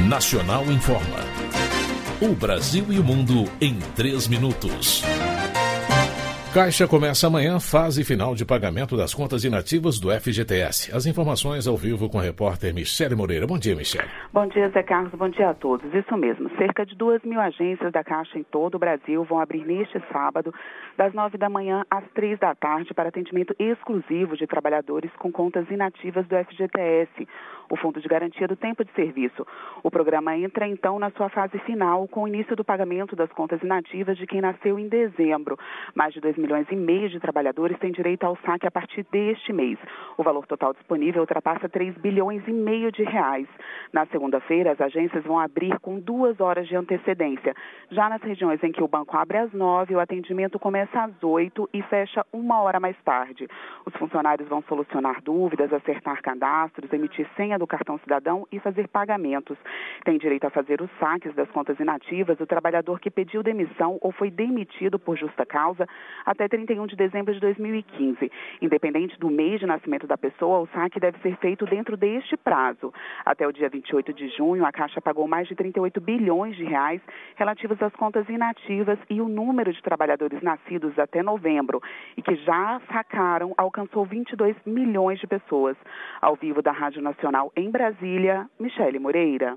Nacional informa. O Brasil e o mundo em 3 minutos. Caixa começa amanhã fase final de pagamento das contas inativas do FGTS. As informações ao vivo com a repórter Michele Moreira. Bom dia, Michele. Bom dia, Zé Carlos. Bom dia a todos. Isso mesmo. Cerca de 2.000 agências da Caixa em todo o Brasil vão abrir neste sábado, das 9 da manhã às 3 da tarde, para atendimento exclusivo de trabalhadores com contas inativas do FGTS, o Fundo de Garantia do Tempo de Serviço. O programa entra, então, na sua fase final, com o início do pagamento das contas inativas de quem nasceu em dezembro. Mais de 2,5 milhões de trabalhadores têm direito ao saque a partir deste mês. O valor total disponível ultrapassa 3,5 bilhões de reais. Na segunda-feira, as agências vão abrir com 2 horas de antecedência. Já nas regiões em que o banco abre às 9, o atendimento começa às 8 e fecha 1 hora mais tarde. Os funcionários vão solucionar dúvidas, acertar cadastros, emitir senha do cartão cidadão e fazer pagamentos. Tem direito a fazer os saques das contas inativas o trabalhador que pediu demissão ou foi demitido por justa causa até 31 de dezembro de 2015. Independente do mês de nascimento da pessoa, o saque deve ser feito dentro deste prazo. Até o dia 28 de junho, a Caixa pagou mais de 38 bilhões de reais relativos às contas inativas e o número de trabalhadores nascidos até novembro e que já sacaram alcançou 22 milhões de pessoas. Ao vivo da Rádio Nacional em Brasília, Michele Moreira.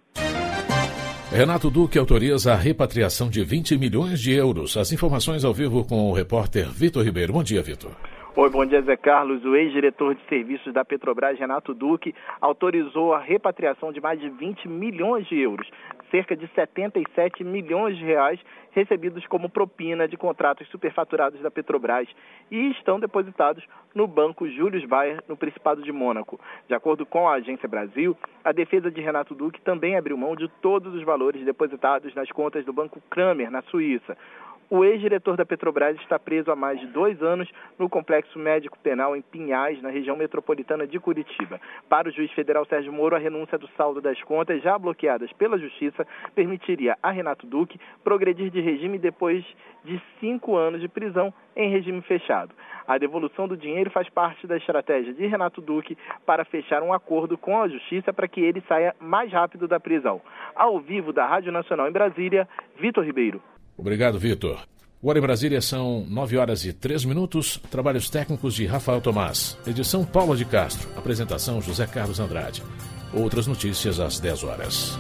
Renato Duque autoriza a repatriação de 20 milhões de euros. As informações ao vivo com o repórter Vitor Ribeiro. Bom dia, Vitor. Oi, bom dia, Zé Carlos. O ex-diretor de serviços da Petrobras, Renato Duque, autorizou a repatriação de mais de 20 milhões de euros, cerca de 77 milhões de reais recebidos como propina de contratos superfaturados da Petrobras e estão depositados no Banco Julius Baer, no Principado de Mônaco. De acordo com a Agência Brasil, a defesa de Renato Duque também abriu mão de todos os valores depositados nas contas do Banco Kramer, na Suíça. O ex-diretor da Petrobras está preso há mais de 2 anos no Complexo Médico Penal em Pinhais, na região metropolitana de Curitiba. Para o juiz federal Sérgio Moro, a renúncia do saldo das contas já bloqueadas pela Justiça permitiria a Renato Duque progredir de regime depois de 5 anos de prisão em regime fechado. A devolução do dinheiro faz parte da estratégia de Renato Duque para fechar um acordo com a Justiça para que ele saia mais rápido da prisão. Ao vivo da Rádio Nacional em Brasília, Vitor Ribeiro. Obrigado, Vitor. Agora em Brasília são 9 horas e 3 minutos. Trabalhos técnicos de Rafael Tomás. Edição Paula de Castro. Apresentação José Carlos Andrade. Outras notícias às 10 horas.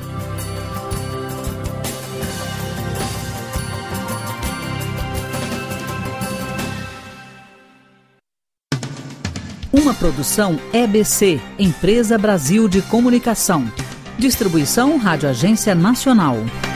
Uma produção EBC, Empresa Brasil de Comunicação. Distribuição Rádio Agência Nacional.